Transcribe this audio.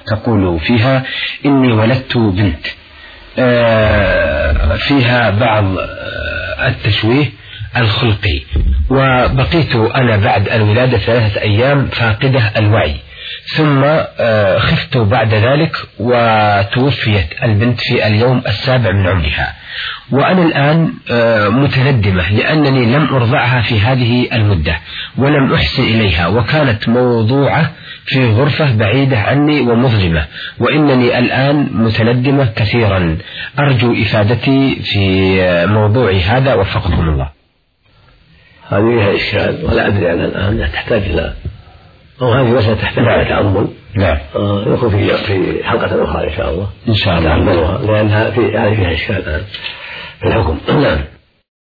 تقول فيها: إني ولدت بنت، فيها بعض التشويه الخلقي، وبقيت أنا بعد الولادة 3 أيام فاقدة الوعي، ثم خفت بعد ذلك وتوفيت البنت في اليوم 7 من عمرها، وأنا الآن متندمة لأنني لم أرضعها في هذه المدة ولم أحسن إليها، وكانت موضوعة في غرفة بعيدة عني ومظلمة، وإنني الآن متندمة كثيرا. أرجو إفادتي في موضوعي هذا، وفقكم الله. هذه فيها إشكال، ولا أدري أنا الآن تحتاج إلى، أو هذه مسألة تحتاج إلى تأمل. نعم. يكون في حلقة أخرى إن شاء الله. إن شاء الله. لأنها هذه فيها إشكال الآن في الحكم. نعم.